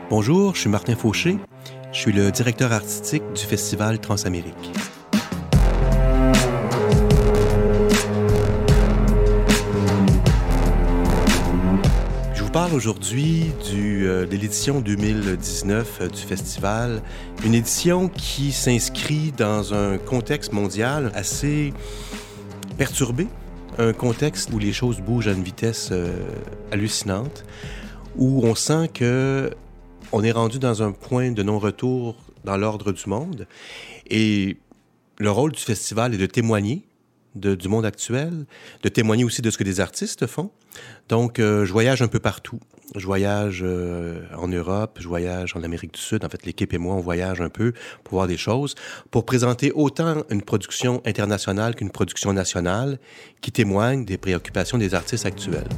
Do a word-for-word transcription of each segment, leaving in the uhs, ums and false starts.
Bonjour, je suis Martin Fauché. Je suis le directeur artistique du Festival Transamérique. Je vous parle aujourd'hui du, euh, de l'édition deux mille dix-neuf euh, du festival. Une édition qui s'inscrit dans un contexte mondial assez perturbé. Un contexte où les choses bougent à une vitesse euh, hallucinante, où on sent que on est rendu dans un point de non-retour dans l'ordre du monde. Et le rôle du festival est de témoigner de, du monde actuel, de témoigner aussi de ce que des artistes font. Donc, euh, je voyage un peu partout. Je voyage euh, en Europe, je voyage en Amérique du Sud. En fait, l'équipe et moi, on voyage un peu pour voir des choses, pour présenter autant une production internationale qu'une production nationale qui témoigne des préoccupations des artistes actuels.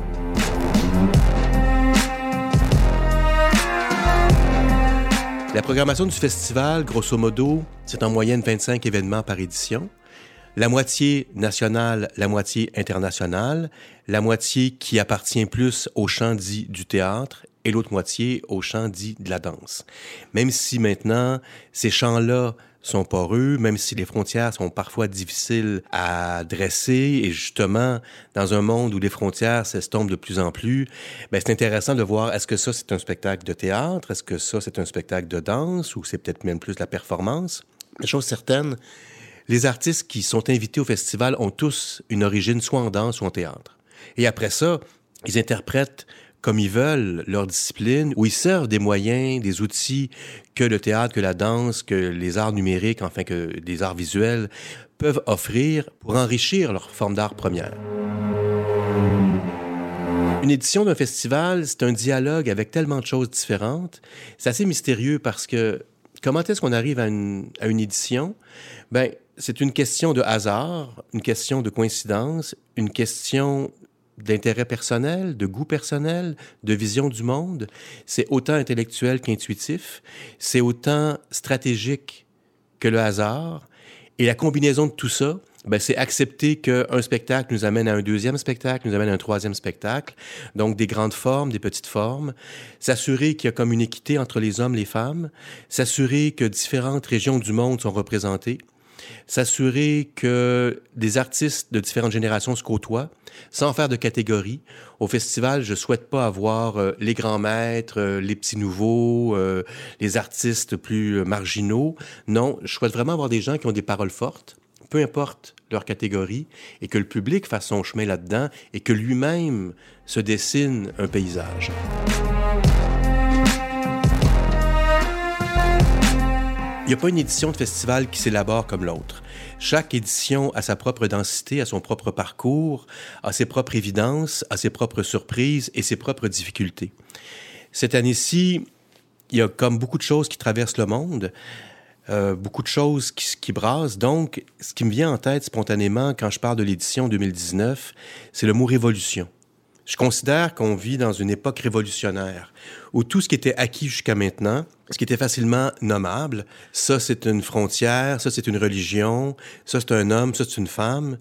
La programmation du festival, grosso modo, c'est en moyenne vingt-cinq événements par édition. La moitié nationale, la moitié internationale, la moitié qui appartient plus au champ dit du théâtre et l'autre moitié au champ dit de la danse. Même si maintenant, ces champs-là sont poreux, même si les frontières sont parfois difficiles à dresser, et justement, dans un monde où les frontières s'estompent de plus en plus, ben c'est intéressant de voir, est-ce que ça, c'est un spectacle de théâtre? Est-ce que ça, c'est un spectacle de danse? Ou c'est peut-être même plus la performance? La chose certaine, les artistes qui sont invités au festival ont tous une origine soit en danse ou en théâtre. Et après ça, ils interprètent comme ils veulent leur discipline, où ils servent des moyens, des outils que le théâtre, que la danse, que les arts numériques, enfin que les arts visuels peuvent offrir pour enrichir leur forme d'art première. Une édition d'un festival, c'est un dialogue avec tellement de choses différentes. C'est assez mystérieux parce que comment est-ce qu'on arrive à une, à une édition? Ben, c'est une question de hasard, une question de coïncidence, une question d'intérêt personnel, de goût personnel, de vision du monde. C'est autant intellectuel qu'intuitif. C'est autant stratégique que le hasard. Et la combinaison de tout ça, ben, c'est accepter qu'un spectacle nous amène à un deuxième spectacle, nous amène à un troisième spectacle. Donc, des grandes formes, des petites formes. S'assurer qu'il y a comme une équité entre les hommes et les femmes. S'assurer que différentes régions du monde sont représentées. S'assurer que des artistes de différentes générations se côtoient, sans faire de catégories. Au festival, je souhaite pas avoir euh, les grands maîtres, euh, les petits nouveaux, euh, les artistes plus euh, marginaux. Non, je souhaite vraiment avoir des gens qui ont des paroles fortes, peu importe leur catégorie, et que le public fasse son chemin là-dedans et que lui-même se dessine un paysage. Il n'y a pas une édition de festival qui s'élabore comme l'autre. Chaque édition a sa propre densité, a son propre parcours, a ses propres évidences, a ses propres surprises et ses propres difficultés. Cette année-ci, il y a comme beaucoup de choses qui traversent le monde, euh, beaucoup de choses qui, qui brassent. Donc, ce qui me vient en tête spontanément quand je parle de l'édition deux mille dix-neuf, c'est le mot « révolution ». Je considère qu'on vit dans une époque révolutionnaire où tout ce qui était acquis jusqu'à maintenant, ce qui était facilement nommable, ça c'est une frontière, ça c'est une religion, ça c'est un homme, ça c'est une femme,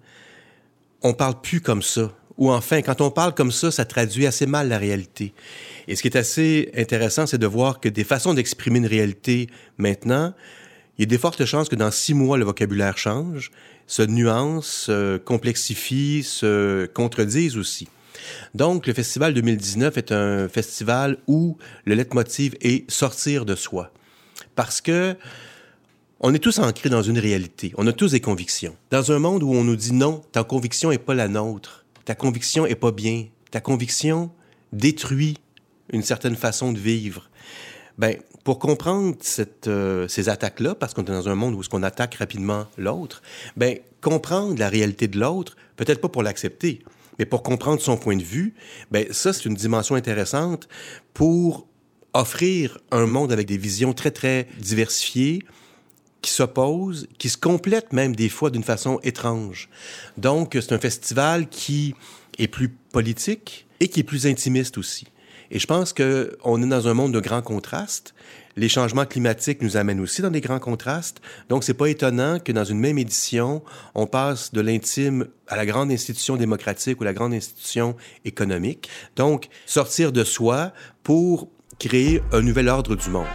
on parle plus comme ça. Ou enfin, quand on parle comme ça, ça traduit assez mal la réalité. Et ce qui est assez intéressant, c'est de voir que des façons d'exprimer une réalité maintenant, il y a des fortes chances que dans six mois, le vocabulaire change, se nuance, se complexifie, se contredise aussi. Donc, le Festival deux mille dix-neuf est un festival où le leitmotiv est sortir de soi. Parce que on est tous ancrés dans une réalité. On a tous des convictions. Dans un monde où on nous dit non, ta conviction n'est pas la nôtre. Ta conviction n'est pas bien. Ta conviction détruit une certaine façon de vivre. Ben, pour comprendre cette, euh, ces attaques-là, parce qu'on est dans un monde où on attaque rapidement l'autre, ben, comprendre la réalité de l'autre, peut-être pas pour l'accepter, mais pour comprendre son point de vue, ben ça, c'est une dimension intéressante pour offrir un monde avec des visions très, très diversifiées, qui s'opposent, qui se complètent même des fois d'une façon étrange. Donc, c'est un festival qui est plus politique et qui est plus intimiste aussi. Et je pense qu'on est dans un monde de grands contrastes. Les changements climatiques nous amènent aussi dans des grands contrastes. Donc, c'est pas étonnant que dans une même édition, on passe de l'intime à la grande institution démocratique ou la grande institution économique. Donc, sortir de soi pour créer un nouvel ordre du monde.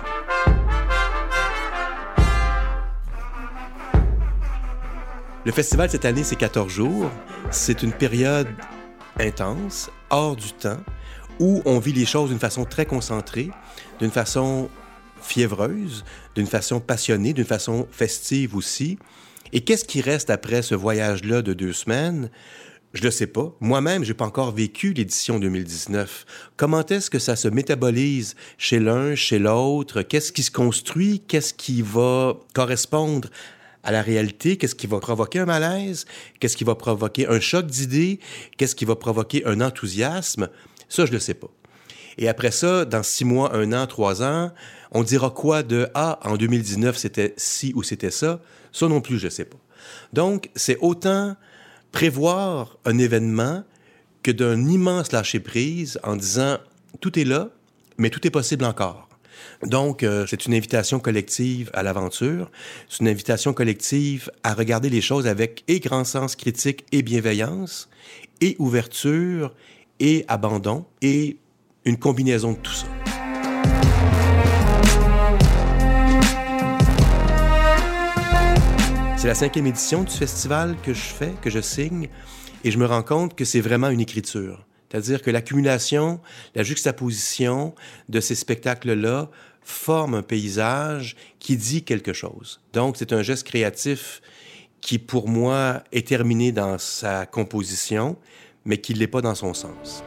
Le festival cette année, c'est quatorze jours. C'est une période intense, hors du temps, où on vit les choses d'une façon très concentrée, d'une façon fiévreuse, d'une façon passionnée, d'une façon festive aussi. Et qu'est-ce qui reste après ce voyage-là de deux semaines? Je le sais pas. Moi-même, j'ai pas encore vécu l'édition deux mille dix-neuf. Comment est-ce que ça se métabolise chez l'un, chez l'autre? Qu'est-ce qui se construit? Qu'est-ce qui va correspondre à la réalité? Qu'est-ce qui va provoquer un malaise? Qu'est-ce qui va provoquer un choc d'idées? Qu'est-ce qui va provoquer un enthousiasme? Ça, je le sais pas. Et après ça, dans six mois, un an, trois ans, on dira quoi de « Ah, en deux mille dix-neuf, c'était ci ou c'était ça ». Ça non plus, je sais pas. Donc, c'est autant prévoir un événement que d'un immense lâcher-prise en disant « Tout est là, mais tout est possible encore ». Donc, euh, c'est une invitation collective à l'aventure. C'est une invitation collective à regarder les choses avec et grand sens critique et bienveillance, et ouverture, et abandon, et une combinaison de tout ça. C'est la cinquième édition du festival que je fais, que je signe, et je me rends compte que c'est vraiment une écriture. C'est-à-dire que l'accumulation, la juxtaposition de ces spectacles-là forme un paysage qui dit quelque chose. Donc, c'est un geste créatif qui, pour moi, est terminé dans sa composition, mais qui ne l'est pas dans son sens.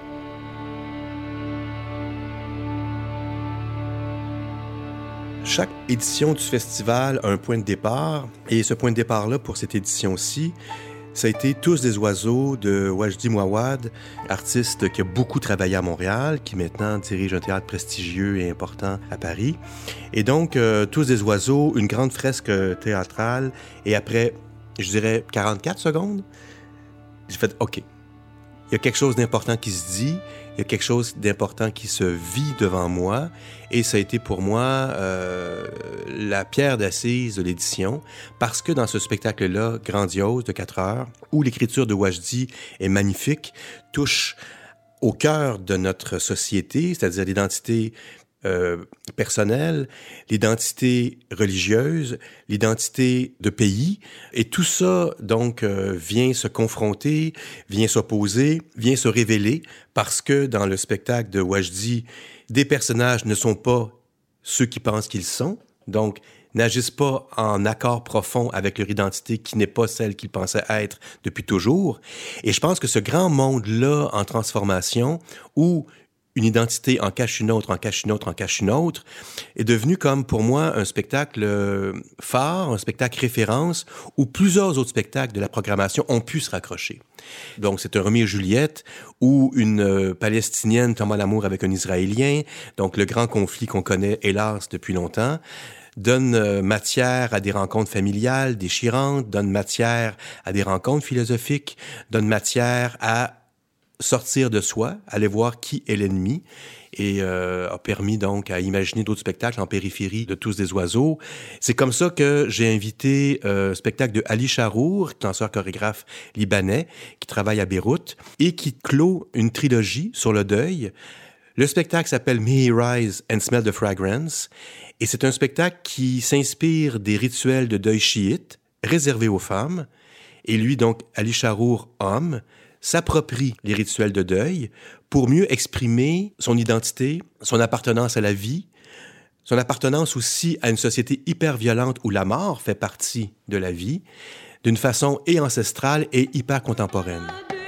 Chaque édition du festival a un point de départ, et ce point de départ-là, pour cette édition-ci, ça a été Tous des oiseaux de Wajdi Mouawad, artiste qui a beaucoup travaillé à Montréal, qui maintenant dirige un théâtre prestigieux et important à Paris. Et donc, euh, Tous des oiseaux, une grande fresque théâtrale, et après, je dirais, quarante-quatre secondes, j'ai fait « OK, il y a quelque chose d'important qui se dit, il y a quelque chose d'important qui se vit devant moi, et ça a été pour moi euh, la pierre d'assise de l'édition, parce que dans ce spectacle-là, grandiose, de quatre heures, où l'écriture de Wajdi est magnifique, touche au cœur de notre société, c'est-à-dire l'identité euh, personnelle, l'identité religieuse, l'identité de pays, et tout ça, donc, euh, vient se confronter, vient s'opposer, vient se révéler, parce que dans le spectacle de Wajdi, des personnages ne sont pas ceux qui pensent qu'ils sont, donc n'agissent pas en accord profond avec leur identité qui n'est pas celle qu'ils pensaient être depuis toujours. Et je pense que ce grand monde-là en transformation, où une identité en cache une autre, en cache une autre, en cache une autre, est devenu comme pour moi un spectacle phare, un spectacle référence, où plusieurs autres spectacles de la programmation ont pu se raccrocher. Donc c'est un Roméo et Juliette, où une euh, Palestinienne tombe en amour avec un Israélien, donc le grand conflit qu'on connaît hélas depuis longtemps, donne euh, matière à des rencontres familiales déchirantes, donne matière à des rencontres philosophiques, donne matière à sortir de soi, aller voir qui est l'ennemi, et euh, a permis donc à imaginer d'autres spectacles en périphérie de Tous des oiseaux. C'est comme ça que j'ai invité euh, un spectacle de Ali Charour, danseur chorégraphe libanais, qui travaille à Beyrouth, et qui clôt une trilogie sur le deuil. Le spectacle s'appelle « May He Rise and Smell the Fragrance », et c'est un spectacle qui s'inspire des rituels de deuil chiite réservés aux femmes, et lui, donc, Ali Charour, homme, s'approprie les rituels de deuil pour mieux exprimer son identité, son appartenance à la vie, son appartenance aussi à une société hyper violente où la mort fait partie de la vie, d'une façon et ancestrale et hyper contemporaine.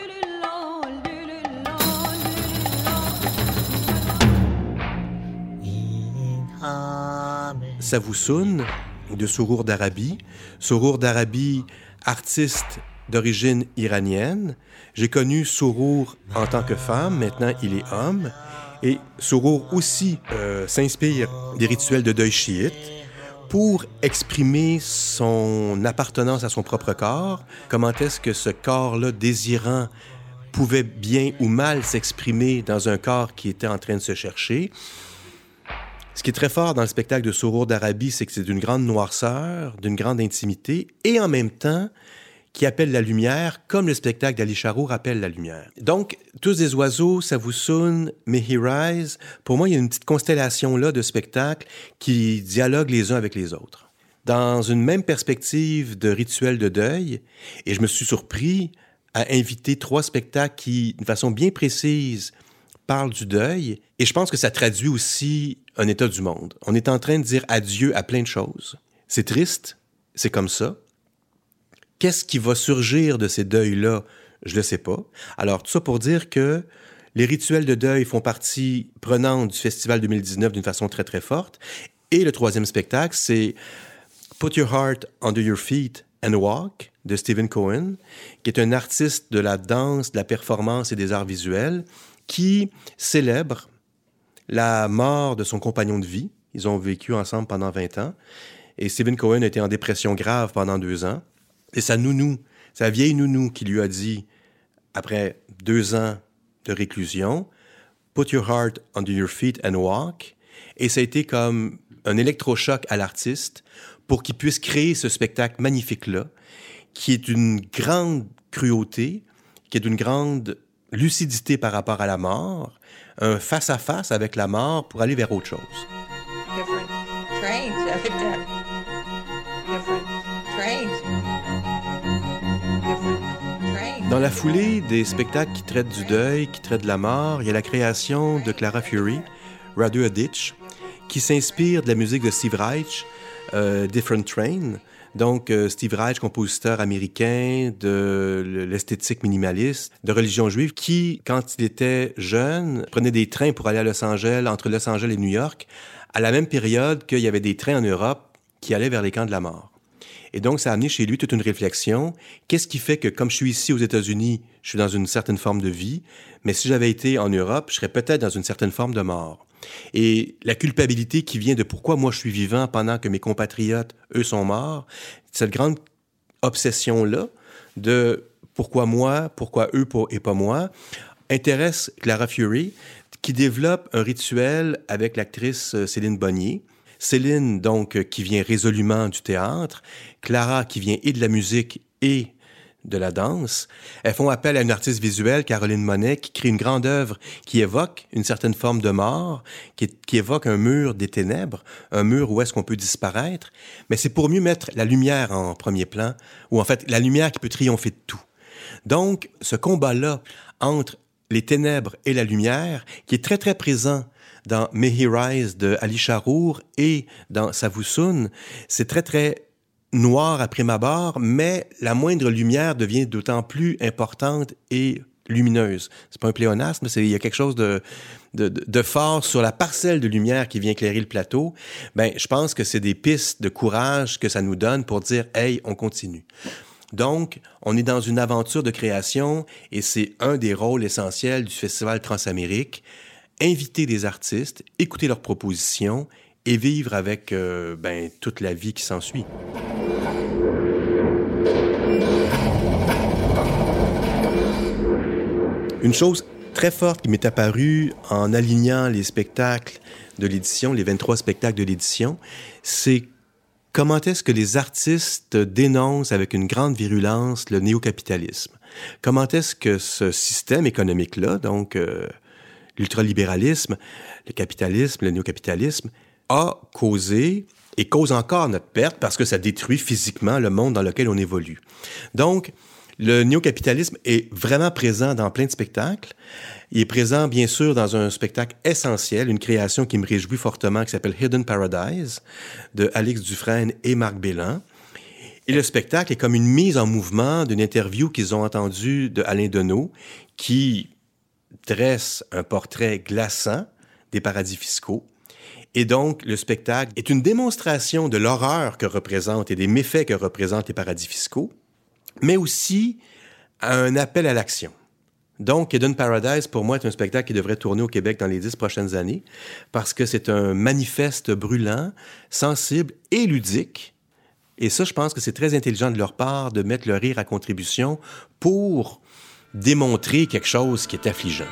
Savousoun de Sourour d'Arabie. Sourour d'Arabie, artiste d'origine iranienne. J'ai connu Sourour en tant que femme, maintenant il est homme. Et Sourour aussi euh, s'inspire des rituels de deuil chiite pour exprimer son appartenance à son propre corps. Comment est-ce que ce corps-là désirant pouvait bien ou mal s'exprimer dans un corps qui était en train de se chercher. Ce qui est très fort dans le spectacle de Sourour d'Arabie, c'est que c'est d'une grande noirceur, d'une grande intimité, et en même temps qui appelle la lumière, comme le spectacle d'Ali Charour appelle la lumière. Donc, Tous des oiseaux, Savousoun, May He Rise, pour moi, il y a une petite constellation là de spectacles qui dialoguent les uns avec les autres. Dans une même perspective de rituel de deuil, et je me suis surpris à inviter trois spectacles qui, d'une façon bien précise, parlent du deuil, et je pense que ça traduit aussi un état du monde. On est en train de dire adieu à plein de choses. C'est triste, c'est comme ça. Qu'est-ce qui va surgir de ces deuils-là? Je le sais pas. Alors, tout ça pour dire que les rituels de deuil font partie prenante du Festival deux mille dix-neuf d'une façon très, très forte. Et le troisième spectacle, c'est Put Your Heart Under Your Feet and Walk de Stephen Cohen, qui est un artiste de la danse, de la performance et des arts visuels, qui célèbre la mort de son compagnon de vie. Ils ont vécu ensemble pendant vingt ans. Et Stephen Cohen a été en dépression grave pendant deux ans. C'est sa nounou, sa vieille nounou qui lui a dit, après deux ans de réclusion, « Put your heart under your feet and walk ». Et ça a été comme un électrochoc à l'artiste pour qu'il puisse créer ce spectacle magnifique-là, qui est d'une grande cruauté, qui est d'une grande lucidité par rapport à la mort, un face-à-face avec la mort pour aller vers autre chose. Different trains, different trains. Dans la foulée des spectacles qui traitent du deuil, qui traitent de la mort, il y a la création de Clara Fury, Rather a Ditch, qui s'inspire de la musique de Steve Reich, euh, Different Train. Donc, euh, Steve Reich, compositeur américain de l'esthétique minimaliste, de religion juive, qui, quand il était jeune, prenait des trains pour aller à Los Angeles, entre Los Angeles et New York, à la même période qu'il y avait des trains en Europe qui allaient vers les camps de la mort. Et donc, ça a amené chez lui toute une réflexion. Qu'est-ce qui fait que, comme je suis ici aux États-Unis, je suis dans une certaine forme de vie, mais si j'avais été en Europe, je serais peut-être dans une certaine forme de mort. Et la culpabilité qui vient de pourquoi moi je suis vivant pendant que mes compatriotes, eux, sont morts, cette grande obsession-là de pourquoi moi, pourquoi eux et pas moi, intéresse Clara Fury, qui développe un rituel avec l'actrice Céline Bonnier. Céline, donc, qui vient résolument du théâtre, Clara, qui vient et de la musique et de la danse. Elles font appel à une artiste visuelle, Caroline Monet, qui crée une grande œuvre qui évoque une certaine forme de mort, qui, qui évoque un mur des ténèbres, un mur où est-ce qu'on peut disparaître, mais c'est pour mieux mettre la lumière en premier plan, ou en fait, la lumière qui peut triompher de tout. Donc, ce combat-là entre les ténèbres et la lumière, qui est très, très présent dans May He Rise de Ali Charour et dans Savousoun, c'est très, très noir à prime abord, mais la moindre lumière devient d'autant plus importante et lumineuse. C'est pas un pléonasme, c'est, il y a quelque chose de, de, de fort sur la parcelle de lumière qui vient éclairer le plateau. Ben, je pense que c'est des pistes de courage que ça nous donne pour dire « Hey, on continue ». Donc, on est dans une aventure de création et c'est un des rôles essentiels du Festival Transamérique. Inviter des artistes, écouter leurs propositions et vivre avec euh, ben, toute la vie qui s'ensuit. Une chose très forte qui m'est apparue en alignant les spectacles de l'édition, les vingt-trois spectacles de l'édition, c'est comment est-ce que les artistes dénoncent avec une grande virulence le néocapitalisme. Comment est-ce que ce système économique-là, donc euh, l'ultralibéralisme, le capitalisme, le néocapitalisme, a causé et cause encore notre perte parce que ça détruit physiquement le monde dans lequel on évolue. Donc, le néocapitalisme est vraiment présent dans plein de spectacles. Il est présent, bien sûr, dans un spectacle essentiel, une création qui me réjouit fortement, qui s'appelle Hidden Paradise, de Alix Dufresne et Marc Bélan. Et le spectacle est comme une mise en mouvement d'une interview qu'ils ont entendue de Alain Deneau, qui dresse un portrait glaçant des paradis fiscaux. Et donc, le spectacle est une démonstration de l'horreur que représentent et des méfaits que représentent les paradis fiscaux, mais aussi un appel à l'action. Donc, Hidden Paradise, pour moi, est un spectacle qui devrait tourner au Québec dans les dix prochaines années, parce que c'est un manifeste brûlant, sensible et ludique. Et ça, je pense que c'est très intelligent de leur part de mettre le rire à contribution pour démontrer quelque chose qui est affligeant.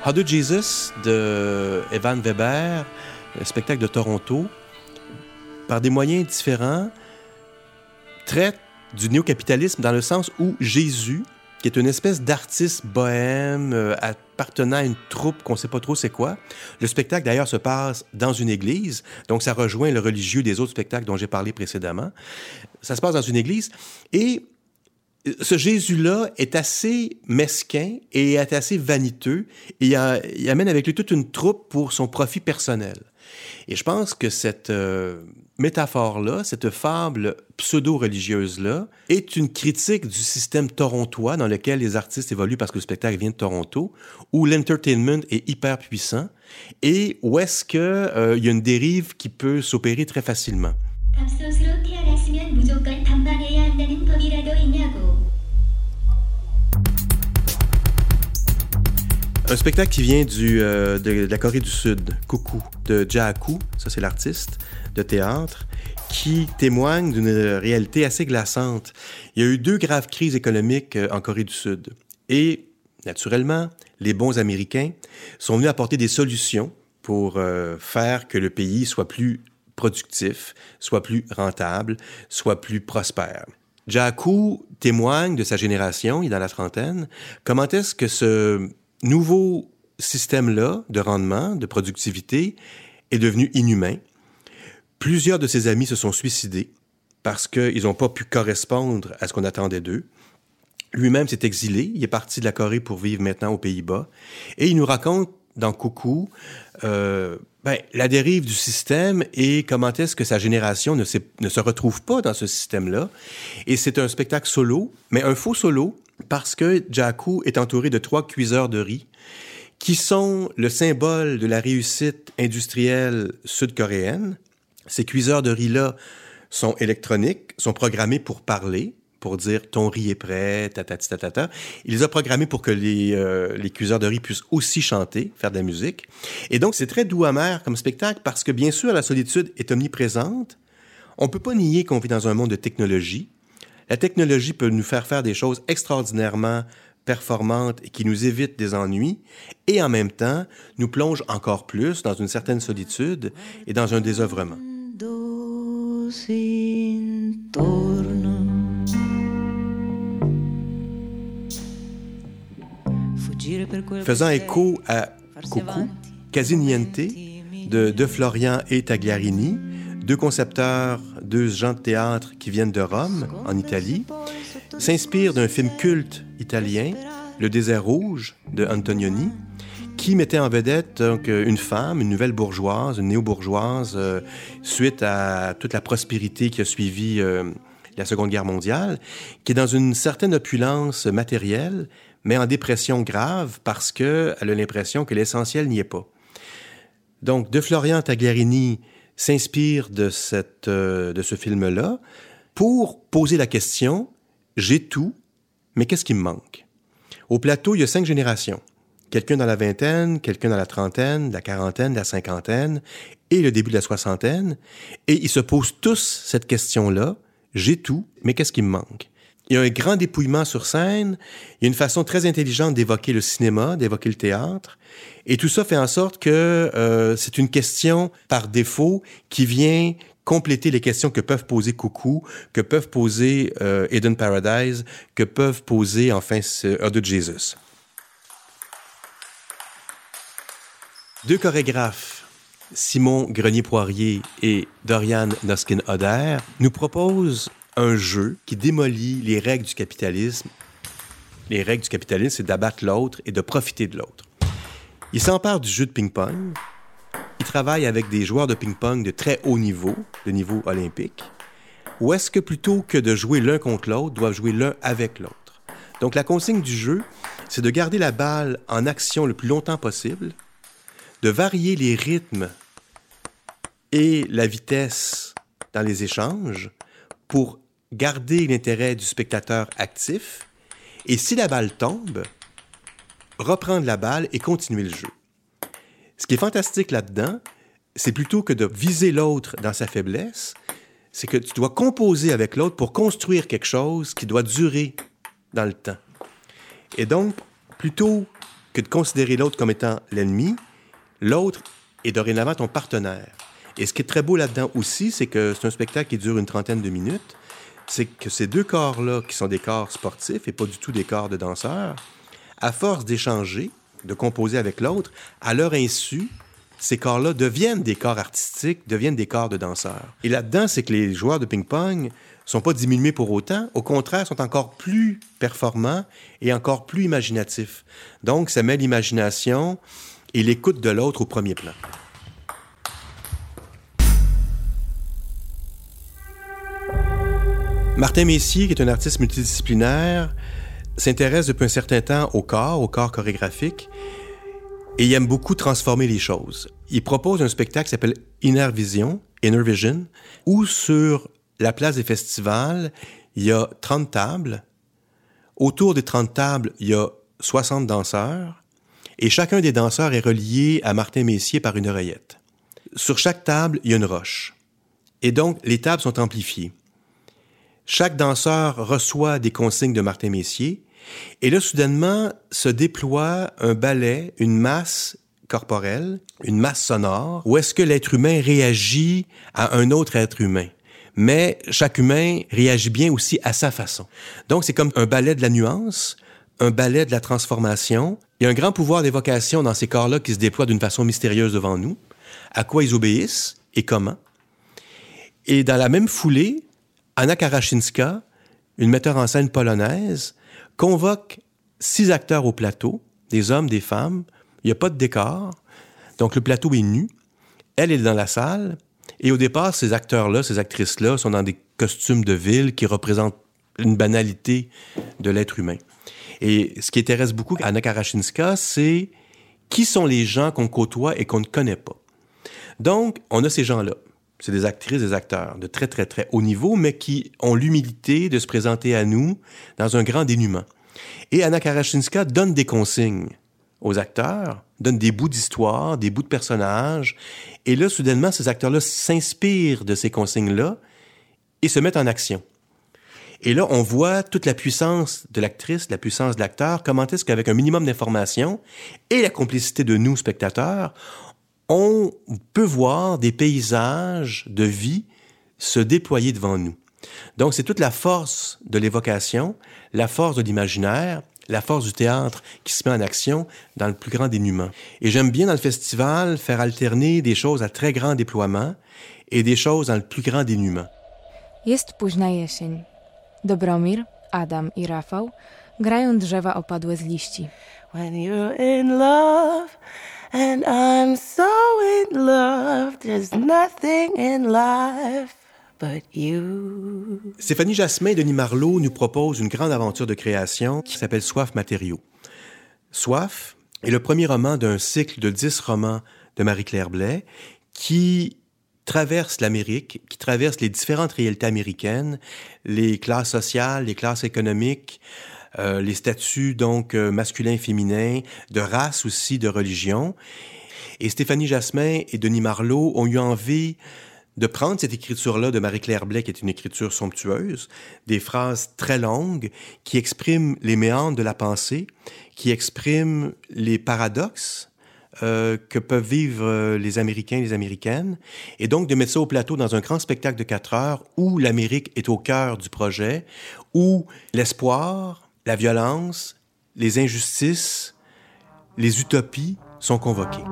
How to Jesus de Evan Weber, un spectacle de Toronto, par des moyens différents, traite du néo-capitalisme dans le sens où Jésus, qui est une espèce d'artiste bohème euh, appartenant à une troupe qu'on ne sait pas trop c'est quoi. Le spectacle, d'ailleurs, se passe dans une église, donc ça rejoint le religieux des autres spectacles dont j'ai parlé précédemment. Ça se passe dans une église, et ce Jésus-là est assez mesquin et est assez vaniteux, et il, a, il amène avec lui toute une troupe pour son profit personnel. Et je pense que cette euh, métaphore-là, cette fable pseudo-religieuse-là, est une critique du système torontois dans lequel les artistes évoluent parce que le spectacle vient de Toronto, où l'entertainment est hyper puissant et où est-ce qu'il euh, y a une dérive qui peut s'opérer très facilement. Un spectacle qui vient du, euh, de, de la Corée du Sud, Coucou, de Ja-Aku, ça c'est l'artiste de théâtre, qui témoigne d'une réalité assez glaçante. Il y a eu deux graves crises économiques en Corée du Sud. Et, naturellement, les bons Américains sont venus apporter des solutions pour euh, faire que le pays soit plus productif, soit plus rentable, soit plus prospère. Ja-Aku témoigne de sa génération, il est dans la trentaine, comment est-ce que ce nouveau système-là de rendement, de productivité, est devenu inhumain. Plusieurs de ses amis se sont suicidés parce qu'ils n'ont pas pu correspondre à ce qu'on attendait d'eux. Lui-même s'est exilé, il est parti de la Corée pour vivre maintenant aux Pays-Bas. Et il nous raconte dans Coucou euh, ben, la dérive du système et comment est-ce que sa génération ne, ne se retrouve pas dans ce système-là. Et c'est un spectacle solo, mais un faux solo, parce que Ja-Aku est entouré de trois cuiseurs de riz qui sont le symbole de la réussite industrielle sud-coréenne. Ces cuiseurs de riz-là sont électroniques, sont programmés pour parler, pour dire « ton riz est prêt », tatati tatata. Il les a programmés pour que les, euh, les cuiseurs de riz puissent aussi chanter, faire de la musique. Et donc, c'est très doux amer comme spectacle parce que, bien sûr, la solitude est omniprésente. On ne peut pas nier qu'on vit dans un monde de technologie. La technologie peut nous faire faire des choses extraordinairement performantes et qui nous évitent des ennuis et en même temps nous plonge encore plus dans une certaine solitude et dans un désœuvrement. Faisant écho à Coucou, Quasi Niente de De Florian et Tagliarini, deux concepteurs, deux gens de théâtre qui viennent de Rome, en Italie, s'inspirent d'un film culte italien, Le désert rouge, de Antonioni, qui mettait en vedette donc, une femme, une nouvelle bourgeoise, une néo-bourgeoise, euh, suite à toute la prospérité qui a suivi euh, la Seconde Guerre mondiale, qui est dans une certaine opulence matérielle, mais en dépression grave parce qu'elle a l'impression que l'essentiel n'y est pas. Donc, De Florian Tagliarini s'inspire de, cette, euh, de ce film-là pour poser la question « J'ai tout, mais qu'est-ce qui me manque? » Au plateau, il y a cinq générations. Quelqu'un dans la vingtaine, quelqu'un dans la trentaine, la quarantaine, la cinquantaine et le début de la soixantaine. Et ils se posent tous cette question-là « J'ai tout, mais qu'est-ce qui me manque? » Il y a un grand dépouillement sur scène, il y a une façon très intelligente d'évoquer le cinéma, d'évoquer le théâtre, et tout ça fait en sorte que euh, c'est une question par défaut qui vient compléter les questions que peuvent poser Coucou, que peuvent poser euh, Eden Paradise, que peuvent poser enfin How to Jesus. Deux chorégraphes, Simon Grenier-Poirier et Dorian Noskin-Oder, nous proposent un jeu qui démolit les règles du capitalisme. Les règles du capitalisme, c'est d'abattre l'autre et de profiter de l'autre. Ils s'emparent du jeu de ping-pong. Ils travaillent avec des joueurs de ping-pong de très haut niveau, de niveau olympique. Ou est-ce que plutôt que de jouer l'un contre l'autre, doivent jouer l'un avec l'autre? Donc la consigne du jeu, c'est de garder la balle en action le plus longtemps possible, de varier les rythmes et la vitesse dans les échanges pour garder l'intérêt du spectateur actif, et si la balle tombe, reprendre la balle et continuer le jeu. Ce qui est fantastique là-dedans, c'est plutôt que de viser l'autre dans sa faiblesse, c'est que tu dois composer avec l'autre pour construire quelque chose qui doit durer dans le temps. Et donc, plutôt que de considérer l'autre comme étant l'ennemi, l'autre est dorénavant ton partenaire. Et ce qui est très beau là-dedans aussi, c'est que c'est un spectacle qui dure une trentaine de minutes, c'est que ces deux corps-là, qui sont des corps sportifs et pas du tout des corps de danseurs, à force d'échanger, de composer avec l'autre, à leur insu, ces corps-là deviennent des corps artistiques, deviennent des corps de danseurs. Et là-dedans, c'est que les joueurs de ping-pong sont pas diminués pour autant, au contraire, sont encore plus performants et encore plus imaginatifs. Donc, ça met l'imagination et l'écoute de l'autre au premier plan. Martin Messier, qui est un artiste multidisciplinaire, s'intéresse depuis un certain temps au corps, au corps chorégraphique, et il aime beaucoup transformer les choses. Il propose un spectacle qui s'appelle Inner Vision, Inner Vision, où sur la place des festivals, il y a trente tables. Autour des trente tables, il y a soixante danseurs, et chacun des danseurs est relié à Martin Messier par une oreillette. Sur chaque table, il y a une roche. Et donc, les tables sont amplifiées. Chaque danseur reçoit des consignes de Martin Messier, et là, soudainement, se déploie un ballet, une masse corporelle, une masse sonore, où est-ce que l'être humain réagit à un autre être humain. Mais chaque humain réagit bien aussi à sa façon. Donc, c'est comme un ballet de la nuance, un ballet de la transformation. Il y a un grand pouvoir d'évocation dans ces corps-là qui se déploient d'une façon mystérieuse devant nous. À quoi ils obéissent et comment. Et dans la même foulée, Anna Karaczynska, une metteur en scène polonaise, convoque six acteurs au plateau, des hommes, des femmes. Il n'y a pas de décor, donc le plateau est nu. Elle est dans la salle, et au départ, ces acteurs-là, ces actrices-là, sont dans des costumes de ville qui représentent une banalité de l'être humain. Et ce qui intéresse beaucoup Anna Karaczynska, c'est qui sont les gens qu'on côtoie et qu'on ne connaît pas. Donc, on a ces gens-là. C'est des actrices, des acteurs de très, très, très haut niveau, mais qui ont l'humilité de se présenter à nous dans un grand dénuement. Et Anna Karaczynska donne des consignes aux acteurs, donne des bouts d'histoire, des bouts de personnages. Et là, soudainement, ces acteurs-là s'inspirent de ces consignes-là et se mettent en action. Et là, on voit toute la puissance de l'actrice, la puissance de l'acteur, comment est-ce qu'avec un minimum d'informations et la complicité de nous, spectateurs, on peut voir des paysages de vie se déployer devant nous. Donc, c'est toute la force de l'évocation, la force de l'imaginaire, la force du théâtre qui se met en action dans le plus grand dénuement. Et j'aime bien dans le festival faire alterner des choses à très grand déploiement et des choses dans le plus grand dénuement. Jest późna jesień. Dobromir, Adam i Rafał grają drzewa opadłe z liści. When you're in love and I'm so in love, there's nothing in life but you. Stéphanie Jasmin et Denis Marleau nous proposent une grande aventure de création qui s'appelle Soif matériaux. Soif est le premier roman d'un cycle de dix romans de Marie-Claire Blais qui traverse l'Amérique, qui traverse les différentes réalités américaines, les classes sociales, les classes économiques, euh, les statuts donc euh, masculins et féminins, de race aussi, de religion. Et Stéphanie Jasmin et Denis Marleau ont eu envie de prendre cette écriture-là de Marie-Claire Blais, qui est une écriture somptueuse, des phrases très longues qui expriment les méandres de la pensée, qui expriment les paradoxes Euh, que peuvent vivre euh, les Américains et les Américaines, et donc de mettre ça au plateau dans un grand spectacle de quatre heures où l'Amérique est au cœur du projet, où l'espoir, la violence, les injustices, les utopies sont convoquées.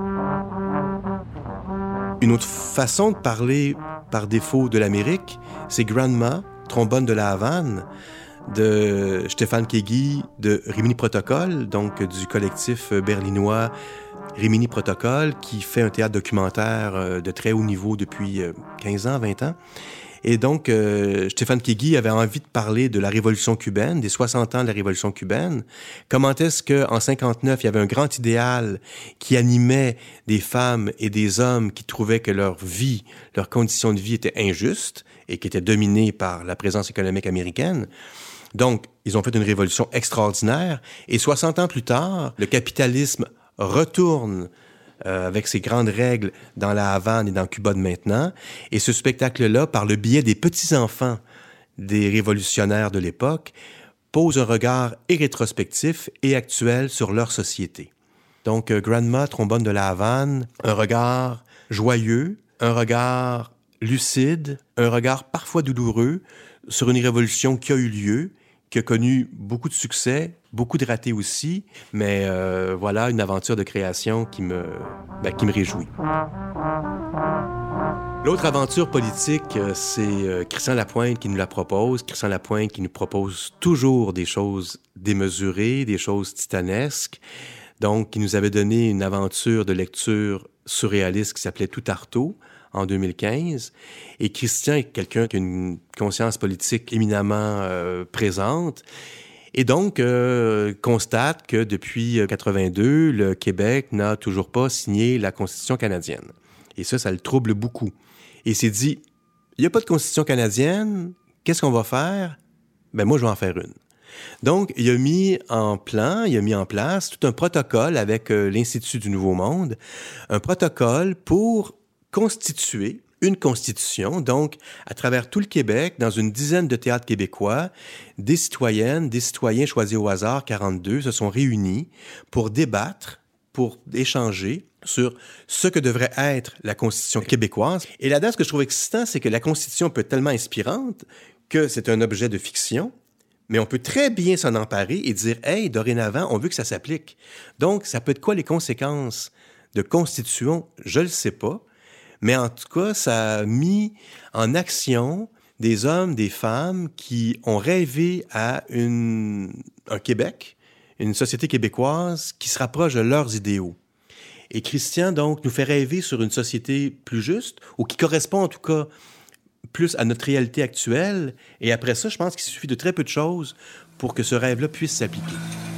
Une autre façon de parler par défaut de l'Amérique, c'est Grandma, trombone de la Havane, de Stéphane Keguy, de Rimini Protocol, donc du collectif berlinois Rimini Protocol, qui fait un théâtre documentaire de très haut niveau depuis quinze ans, vingt ans. Et donc, euh, Stéphane Keguy avait envie de parler de la Révolution cubaine, des soixante ans de la Révolution cubaine. Comment est-ce qu'en cinquante-neuf, il y avait un grand idéal qui animait des femmes et des hommes qui trouvaient que leur vie, leurs conditions de vie étaient injustes et qui étaient dominées par la présence économique américaine. Donc, ils ont fait une révolution extraordinaire. Et soixante ans plus tard, le capitalisme retourne euh, avec ses grandes règles dans la Havane et dans Cuba de maintenant. Et ce spectacle-là, par le biais des petits-enfants des révolutionnaires de l'époque, pose un regard et rétrospectif et actuel sur leur société. Donc, euh, Grandma, trombone de la Havane, un regard joyeux, un regard lucide, un regard parfois douloureux sur une révolution qui a eu lieu, qui a connu beaucoup de succès, beaucoup de ratés aussi, mais euh, voilà une aventure de création qui me, ben, qui me réjouit. L'autre aventure politique, c'est euh, Christian Lapointe qui nous la propose. Christian Lapointe qui nous propose toujours des choses démesurées, des choses titanesques. Donc, qui nous avait donné une aventure de lecture surréaliste qui s'appelait Tout Artaud en deux mille quinze. Et Christian est quelqu'un qui a une conscience politique éminemment euh, présente. Et donc, euh, constate que depuis quatre-vingt-deux, le Québec n'a toujours pas signé la Constitution canadienne. Et ça, ça le trouble beaucoup. Et il s'est dit, il n'y a pas de Constitution canadienne, qu'est-ce qu'on va faire? Ben moi, je vais en faire une. Donc, il a mis en plan, il a mis en place tout un protocole avec euh, l'Institut du Nouveau Monde, un protocole pour constituer une constitution, donc à travers tout le Québec, dans une dizaine de théâtres québécois, des citoyennes, des citoyens choisis au hasard, quarante-deux, se sont réunis pour débattre, pour échanger sur ce que devrait être la Constitution québécoise. Et là-dedans, ce que je trouve excitant, c'est que la Constitution peut être tellement inspirante que c'est un objet de fiction, mais on peut très bien s'en emparer et dire « Hey, dorénavant, on veut que ça s'applique. » Donc, ça peut être quoi les conséquences de constitution? Je le sais pas. Mais en tout cas, ça a mis en action des hommes, des femmes qui ont rêvé à une, un Québec, une société québécoise qui se rapproche de leurs idéaux. Et Christian, donc, nous fait rêver sur une société plus juste, ou qui correspond en tout cas plus à notre réalité actuelle. Et après ça, je pense qu'il suffit de très peu de choses pour que ce rêve-là puisse s'appliquer.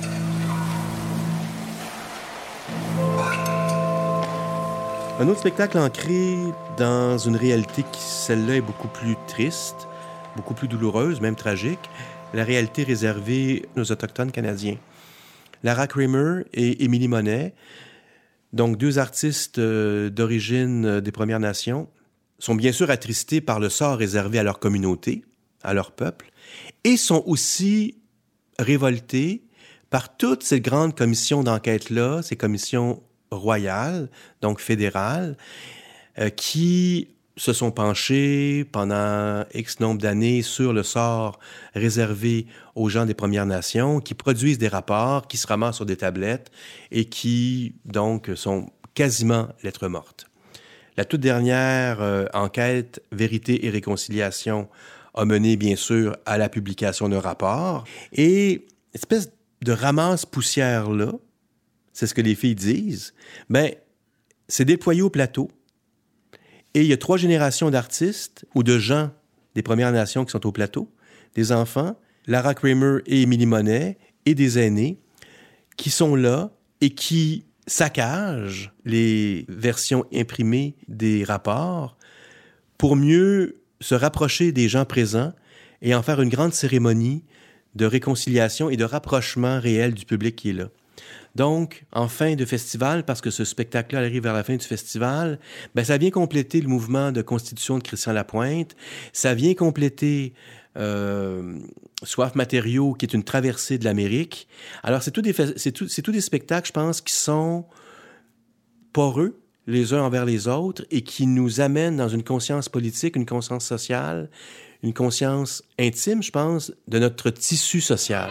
Un autre spectacle ancré dans une réalité qui, celle-là, est beaucoup plus triste, beaucoup plus douloureuse, même tragique, la réalité réservée aux Autochtones canadiens. Lara Kramer et Émilie Monet, donc deux artistes euh, d'origine euh, des Premières Nations, sont bien sûr attristés par le sort réservé à leur communauté, à leur peuple, et sont aussi révoltés par toutes ces grandes commissions d'enquête-là, ces commissions royales, donc fédérales, euh, qui se sont penchées pendant X nombre d'années sur le sort réservé aux gens des Premières Nations, qui produisent des rapports, qui se ramassent sur des tablettes et qui, donc, sont quasiment lettres mortes. La toute dernière euh, enquête Vérité et Réconciliation a mené, bien sûr, à la publication d'un rapport. Et cette espèce de ramasse-poussière-là, c'est ce que les filles disent, bien, c'est déployé au plateau. Et il y a trois générations d'artistes ou de gens des Premières Nations qui sont au plateau, des enfants, Lara Kramer et Émilie Monet, et des aînés, qui sont là et qui saccagent les versions imprimées des rapports pour mieux se rapprocher des gens présents et en faire une grande cérémonie de réconciliation et de rapprochement réel du public qui est là. Donc, en fin de festival, parce que ce spectacle-là arrive vers la fin du festival, ben ça vient compléter le mouvement de constitution de Christian Lapointe, ça vient compléter euh, Soif matériaux, qui est une traversée de l'Amérique. Alors, c'est tous des, c'est tout, c'est tous des spectacles, je pense, qui sont poreux les uns envers les autres et qui nous amènent dans une conscience politique, une conscience sociale, une conscience intime, je pense, de notre tissu social.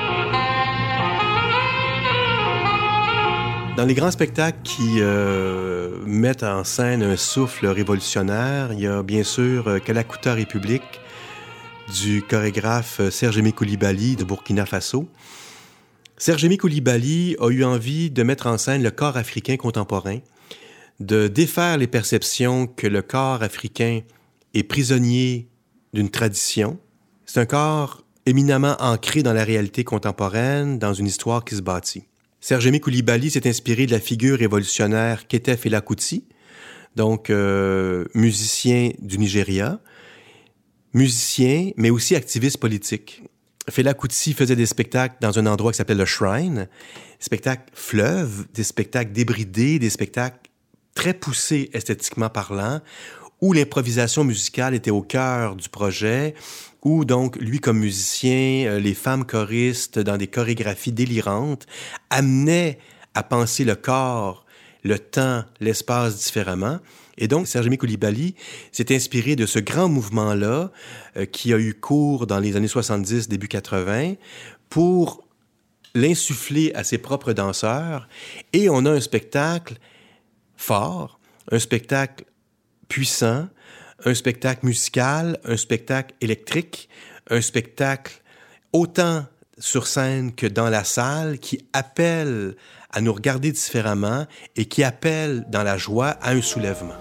Dans les grands spectacles qui euh, mettent en scène un souffle révolutionnaire, il y a bien sûr euh, Kalakuta République du chorégraphe Serge-Aimé Coulibaly de Burkina Faso. Serge-Aimé Coulibaly a eu envie de mettre en scène le corps africain contemporain, de défaire les perceptions que le corps africain est prisonnier d'une tradition. C'est un corps éminemment ancré dans la réalité contemporaine, dans une histoire qui se bâtit. Serge-Aimé Coulibaly s'est inspiré de la figure révolutionnaire qu'était Fela Kuti, donc euh, musicien du Nigeria, musicien, mais aussi activiste politique. Fela Kuti faisait des spectacles dans un endroit qui s'appelait le Shrine, des spectacles fleuves, des spectacles débridés, des spectacles très poussés esthétiquement parlant, où l'improvisation musicale était au cœur du projet, où donc, lui comme musicien, les femmes choristes, dans des chorégraphies délirantes, amenaient à penser le corps, le temps, l'espace différemment. Et donc, Serge-Aimé Coulibaly s'est inspiré de ce grand mouvement-là euh, qui a eu cours dans les années soixante-dix, début quatre-vingts, pour l'insuffler à ses propres danseurs. Et on a un spectacle fort, un spectacle puissant, un spectacle musical, un spectacle électrique, un spectacle autant sur scène que dans la salle qui appelle à nous regarder différemment et qui appelle dans la joie à un soulèvement.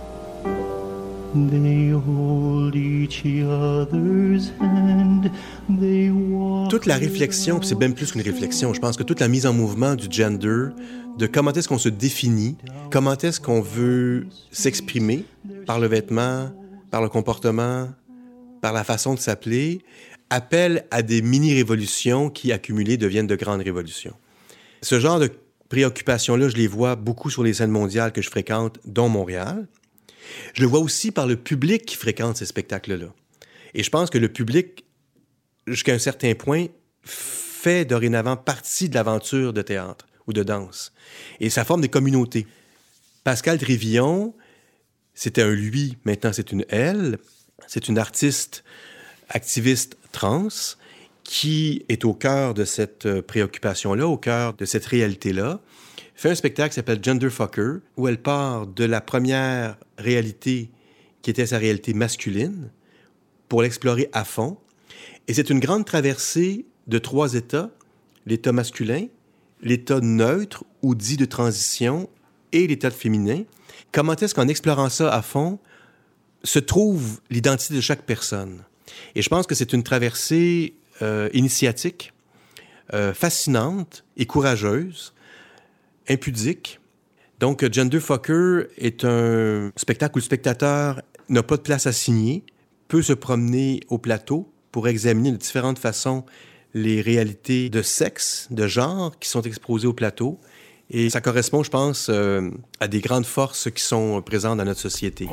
They hold each other's hand, they walk. Toute la réflexion, puis c'est même plus qu'une réflexion, je pense que toute la mise en mouvement du gender, de comment est-ce qu'on se définit, comment est-ce qu'on veut s'exprimer par le vêtement, par le comportement, par la façon de s'appeler, appelle à des mini-révolutions qui, accumulées, deviennent de grandes révolutions. Ce genre de préoccupations-là, je les vois beaucoup sur les scènes mondiales que je fréquente, dont Montréal. Je le vois aussi par le public qui fréquente ces spectacles-là. Et je pense que le public, jusqu'à un certain point, fait dorénavant partie de l'aventure de théâtre ou de danse. Et ça forme des communautés. Pascal Trivillon, c'était un lui, maintenant c'est une elle. C'est une artiste activiste trans qui est au cœur de cette préoccupation-là, au cœur de cette réalité-là, fait un spectacle qui s'appelle Genderfucker, où elle part de la première réalité qui était sa réalité masculine pour l'explorer à fond. Et c'est une grande traversée de trois états, l'état masculin, l'état neutre ou dit de transition et l'état féminin. Comment est-ce qu'en explorant ça à fond se trouve l'identité de chaque personne? Et je pense que c'est une traversée euh, initiatique, euh, fascinante et courageuse, impudique. Donc, Genderfucker est un spectacle où le spectateur n'a pas de place à signer, peut se promener au plateau pour examiner de différentes façons les réalités de sexe, de genre qui sont exposées au plateau. Et ça correspond, je pense, euh, à des grandes forces qui sont présentes dans notre société.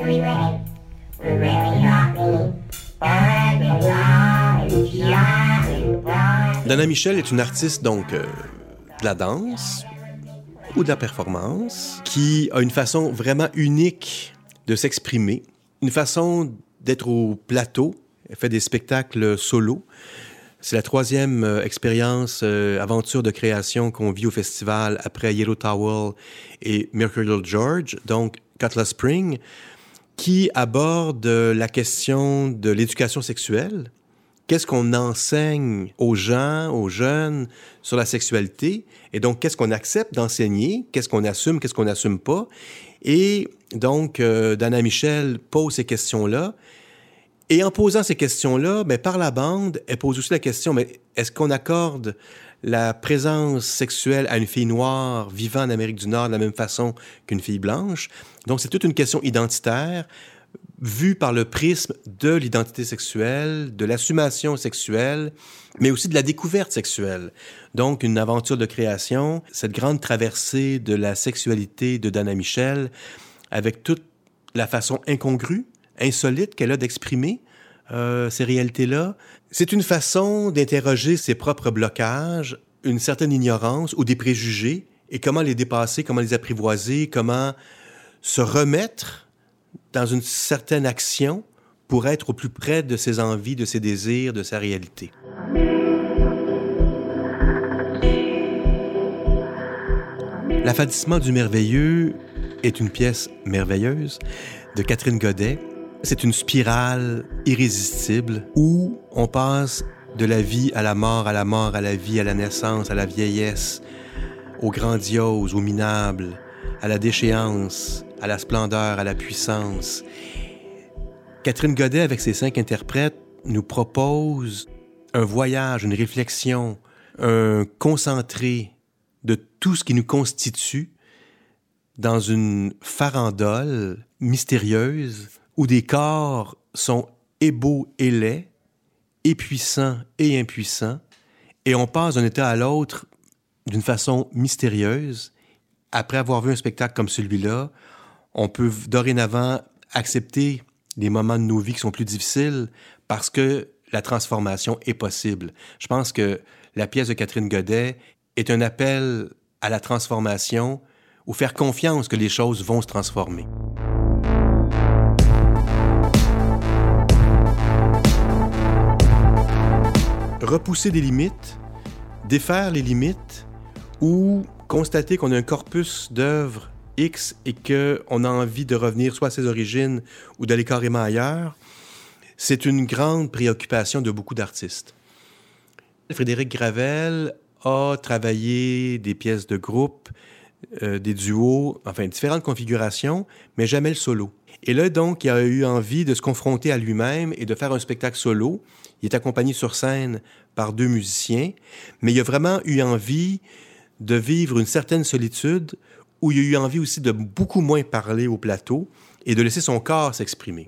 Dana Michel est une artiste, donc, euh, de la danse ou de la performance, qui a une façon vraiment unique de s'exprimer, une façon d'être au plateau. Elle fait des spectacles solo. C'est la troisième euh, expérience, euh, aventure de création qu'on vit au festival après Yellow Towel et Mercurial George, donc Cutlass Spring, qui aborde la question de l'éducation sexuelle. Qu'est-ce qu'on enseigne aux gens, aux jeunes sur la sexualité? Et donc, qu'est-ce qu'on accepte d'enseigner? Qu'est-ce qu'on assume? Qu'est-ce qu'on n'assume pas? Et donc, euh, Dana Michel pose ces questions-là. Et en posant ces questions-là, ben, par la bande, elle pose aussi la question, mais est-ce qu'on accorde la présence sexuelle à une fille noire vivant en Amérique du Nord de la même façon qu'une fille blanche? Donc, c'est toute une question identitaire vue par le prisme de l'identité sexuelle, de l'assumation sexuelle, mais aussi de la découverte sexuelle. Donc, une aventure de création, cette grande traversée de la sexualité de Dana Michel, avec toute la façon incongrue, insolite qu'elle a d'exprimer euh, ces réalités-là. C'est une façon d'interroger ses propres blocages, une certaine ignorance ou des préjugés, et comment les dépasser, comment les apprivoiser, comment se remettre dans une certaine action pour être au plus près de ses envies, de ses désirs, de sa réalité. L'affadissement du merveilleux est une pièce merveilleuse de Catherine Godet. C'est une spirale irrésistible où on passe de la vie à la mort, à la mort, à la vie, à la naissance, à la vieillesse, au grandiose, au minable, à la déchéance, à la splendeur, à la puissance. Catherine Godet, avec ses cinq interprètes, nous propose un voyage, une réflexion, un concentré de tout ce qui nous constitue dans une farandole mystérieuse où des corps sont et beaux et laids, et puissants et impuissants, et on passe d'un état à l'autre d'une façon mystérieuse. Après avoir vu un spectacle comme celui-là, on peut dorénavant accepter les moments de nos vies qui sont plus difficiles parce que la transformation est possible. Je pense que la pièce de Catherine Godet est un appel à la transformation ou faire confiance que les choses vont se transformer. Repousser des limites, défaire les limites ou constater qu'on a un corpus d'œuvres X et qu'on a envie de revenir soit à ses origines ou d'aller carrément ailleurs, c'est une grande préoccupation de beaucoup d'artistes. Frédéric Gravel a travaillé des pièces de groupe, euh, des duos, enfin différentes configurations, mais jamais le solo. Et là, donc, il a eu envie de se confronter à lui-même et de faire un spectacle solo. Il est accompagné sur scène par deux musiciens, mais il a vraiment eu envie de vivre une certaine solitude où il a eu envie aussi de beaucoup moins parler au plateau et de laisser son corps s'exprimer.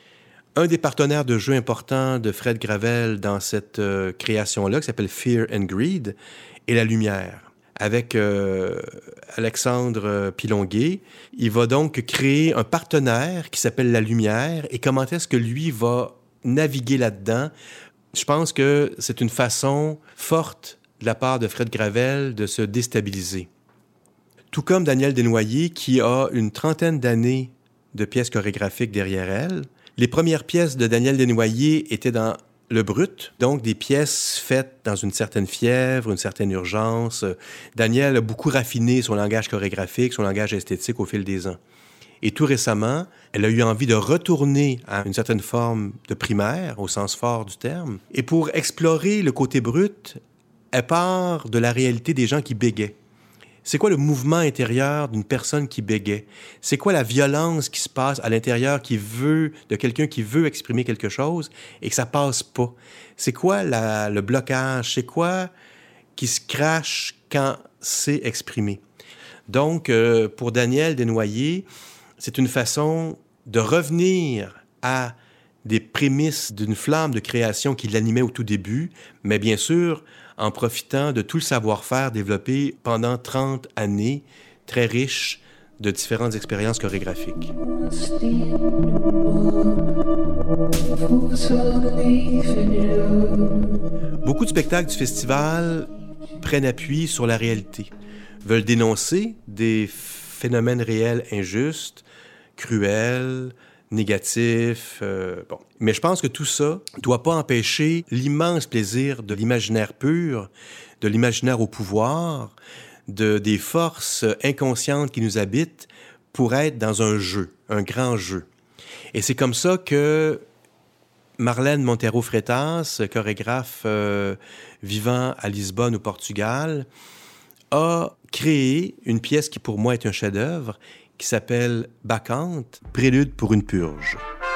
Un des partenaires de jeu importants de Fred Gravel dans cette euh, création-là, qui s'appelle Fear and Greed, est la lumière. Avec euh, Alexandre Pilonguet, il va donc créer un partenaire qui s'appelle la lumière. Et comment est-ce que lui va naviguer là-dedans? Je pense que c'est une façon forte de la part de Fred Gravel de se déstabiliser. Tout comme Danielle Desnoyers, qui a une trentaine d'années de pièces chorégraphiques derrière elle. Les premières pièces de Danielle Desnoyers étaient dans le brut, donc des pièces faites dans une certaine fièvre, une certaine urgence. Danielle a beaucoup raffiné son langage chorégraphique, son langage esthétique au fil des ans. Et tout récemment, elle a eu envie de retourner à une certaine forme de primaire, au sens fort du terme. Et pour explorer le côté brut, elle part de la réalité des gens qui bégaient. C'est quoi le mouvement intérieur d'une personne qui bégait? C'est quoi la violence qui se passe à l'intérieur qui veut, de quelqu'un qui veut exprimer quelque chose et que ça passe pas? C'est quoi la, le blocage? C'est quoi qui se crache quand c'est exprimé? Donc, euh, pour Danielle Desnoyers, c'est une façon de revenir à des prémices d'une flamme de création qui l'animait au tout début, mais bien sûr, en profitant de tout le savoir-faire développé pendant trente années, très riche de différentes expériences chorégraphiques. Beaucoup de spectacles du festival prennent appui sur la réalité, veulent dénoncer des phénomènes réels injustes, cruels, négatif. Euh, bon. Mais je pense que tout ça ne doit pas empêcher l'immense plaisir de l'imaginaire pur, de l'imaginaire au pouvoir, de, des forces inconscientes qui nous habitent pour être dans un jeu, un grand jeu. Et c'est comme ça que Marlène Montero Freitas, chorégraphe euh, vivant à Lisbonne au Portugal, a créé une pièce qui pour moi est un chef-d'œuvre, qui s'appelle Bacchante, prélude pour une purge.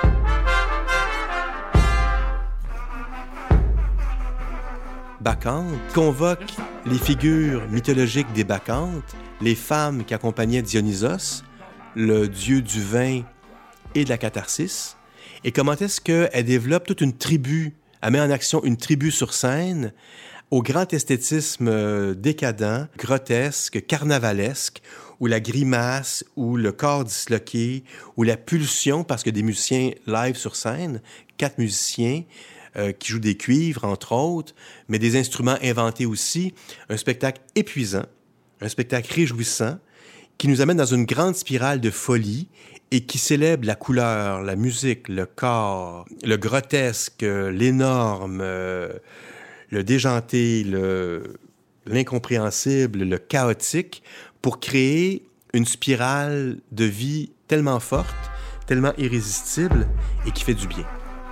Bacchante convoque les figures mythologiques des Bacchantes, les femmes qui accompagnaient Dionysos, le dieu du vin et de la catharsis, et comment est-ce qu'elle développe toute une tribu, elle met en action une tribu sur scène, au grand esthétisme décadent, grotesque, carnavalesque, où la grimace, ou le corps disloqué, ou la pulsion, parce que des musiciens live sur scène, quatre musiciens euh, qui jouent des cuivres, entre autres, mais des instruments inventés aussi, un spectacle épuisant, un spectacle réjouissant, qui nous amène dans une grande spirale de folie et qui célèbre la couleur, la musique, le corps, le grotesque, l'énorme, euh, le déjanté, le, l'incompréhensible, le chaotique, pour créer une spirale de vie tellement forte, tellement irrésistible et qui fait du bien.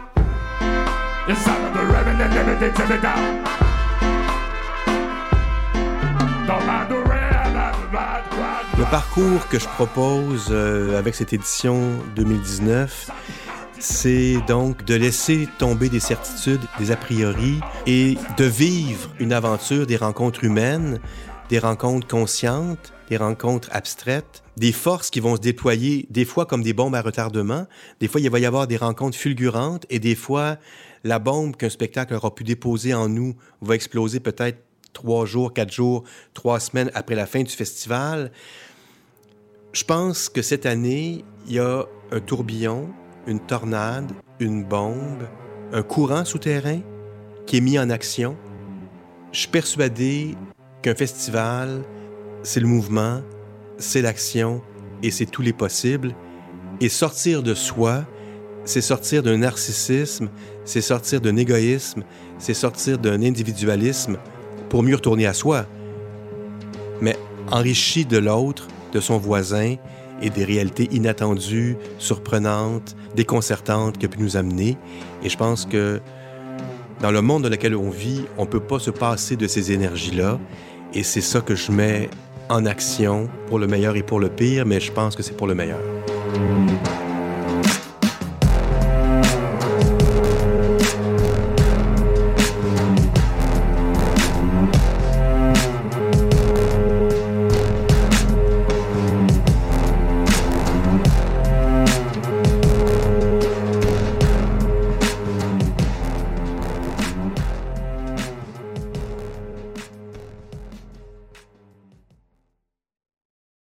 Le parcours que je propose euh, avec cette édition deux mille dix-neuf, c'est donc de laisser tomber des certitudes, des a priori, et de vivre une aventure des rencontres humaines, des rencontres conscientes, des rencontres abstraites, des forces qui vont se déployer des fois comme des bombes à retardement. Des fois, il va y avoir des rencontres fulgurantes et des fois, la bombe qu'un spectacle aura pu déposer en nous va exploser peut-être trois jours, quatre jours, trois semaines après la fin du festival. Je pense que cette année, il y a un tourbillon, une tornade, une bombe, un courant souterrain qui est mis en action. Je suis persuadé qu'un festival c'est le mouvement, c'est l'action et c'est tous les possibles. Et sortir de soi, c'est sortir d'un narcissisme, c'est sortir d'un égoïsme, c'est sortir d'un individualisme pour mieux retourner à soi. Mais enrichi de l'autre, de son voisin et des réalités inattendues, surprenantes, déconcertantes que peut nous amener. Et je pense que dans le monde dans lequel on vit, on ne peut pas se passer de ces énergies-là. Et c'est ça que je mets en action pour le meilleur et pour le pire, mais je pense que c'est pour le meilleur.